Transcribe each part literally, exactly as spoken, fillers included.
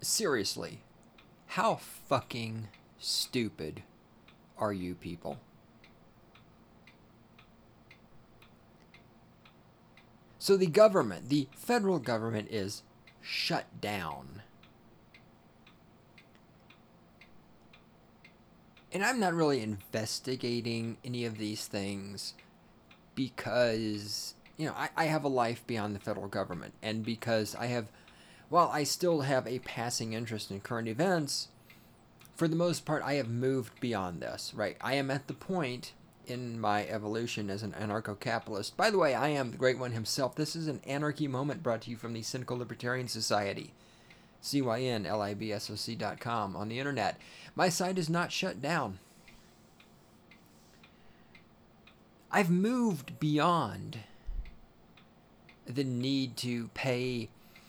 seriously, how fucking stupid are you people? So the government, the federal government, is shut down. And I'm not really investigating any of these things because, you know, I, I have a life beyond the federal government. And because I have, while I still have a passing interest in current events, for the most part, I have moved beyond this, right? I am at the point in my evolution as an anarcho-capitalist. By the way, I am the Great One himself. This is an Anarchy Moment brought to you from the Cynical Libertarian Society. C Y N L I B S O C dot com on the internet. My site is not shut down. I've moved beyond the need to pay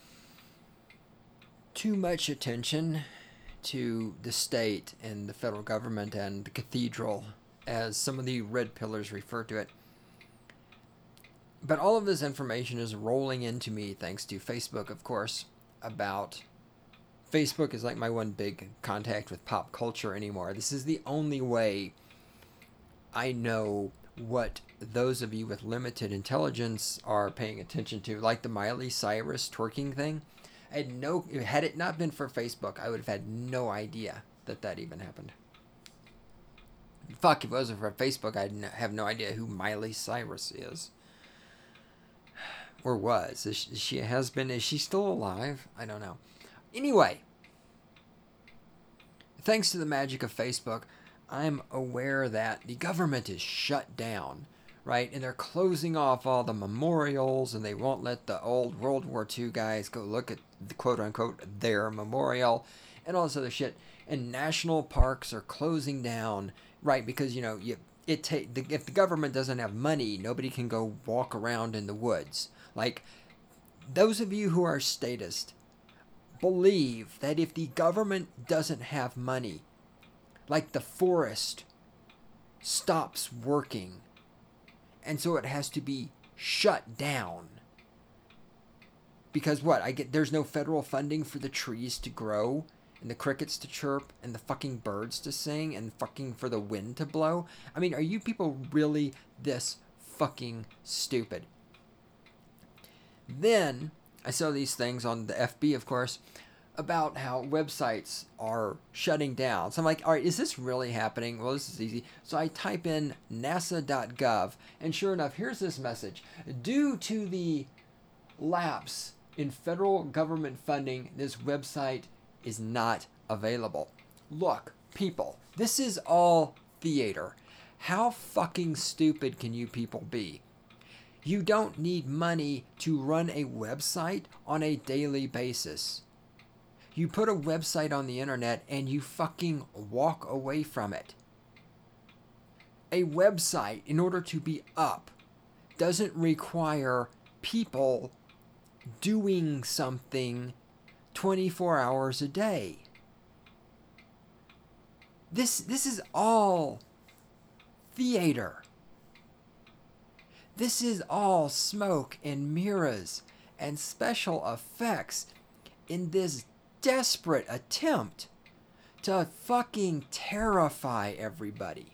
too much attention to the state and the federal government and the cathedral, as some of the red pillars refer to it. But all of this information is rolling into me thanks to Facebook, of course, about... Facebook is like my one big contact with pop culture anymore. This is the only way I know what those of you with limited intelligence are paying attention to, like the Miley Cyrus twerking thing. I had no, had it not been for Facebook, I would have had no idea that that even happened. Fuck, if it wasn't for Facebook, I'd have no idea who Miley Cyrus is. Or was. Is she, she has been, is she still alive? I don't know. Anyway, thanks to the magic of Facebook, I'm aware that the government is shut down, right? And they're closing off all the memorials, and they won't let the old World War Two guys go look at the quote-unquote their memorial and all this other shit. And national parks are closing down, right? Because, you know, you it ta- the, if the government doesn't have money, nobody can go walk around in the woods. Like, those of you who are statist believe that if the government doesn't have money, like the forest stops working, and so it has to be shut down. Because what? I get there's no federal funding for the trees to grow, and the crickets to chirp, and the fucking birds to sing, and fucking for the wind to blow. I mean, are you people really this fucking stupid? Then I saw these things on the F B, of course, about how websites are shutting down. So I'm like, all right, is this really happening? Well, this is easy. So I type in nasa dot gov, and sure enough, here's this message. Due to the lapse in federal government funding, this website is not available. Look, people, this is all theater. How fucking stupid can you people be? You don't need money to run a website on a daily basis. You put a website on the internet and you fucking walk away from it. A website, in order to be up, doesn't require people doing something twenty-four hours a day. This, this is all theater. This is all smoke and mirrors and special effects in this desperate attempt to fucking terrify everybody.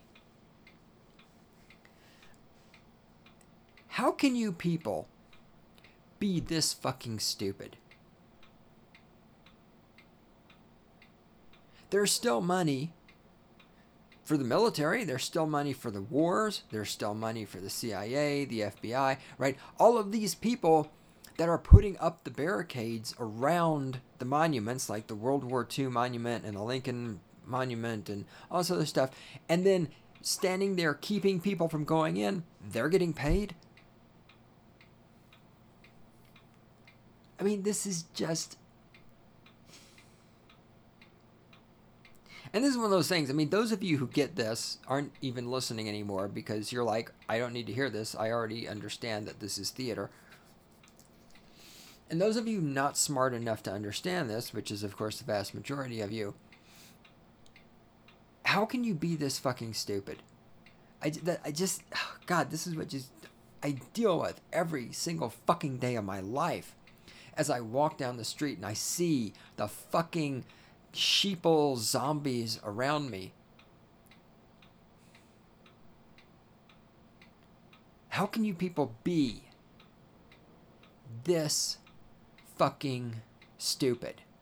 How can you people be this fucking stupid? There's still money for the military, there's still money for the wars, there's still money for the C I A, the F B I, right? All of these people that are putting up the barricades around the monuments, like the World War Two monument and the Lincoln monument and all this other stuff, and then standing there keeping people from going in, they're getting paid. I mean, this is just... And this is one of those things, I mean, those of you who get this aren't even listening anymore because you're like, I don't need to hear this. I already understand that this is theater. And those of you not smart enough to understand this, which is, of course, the vast majority of you, how can you be this fucking stupid? I, that, I just, God, this is what just I deal with every single fucking day of my life. as I walk down the street and I see the fucking sheeple zombies around me. How can you people be this fucking stupid?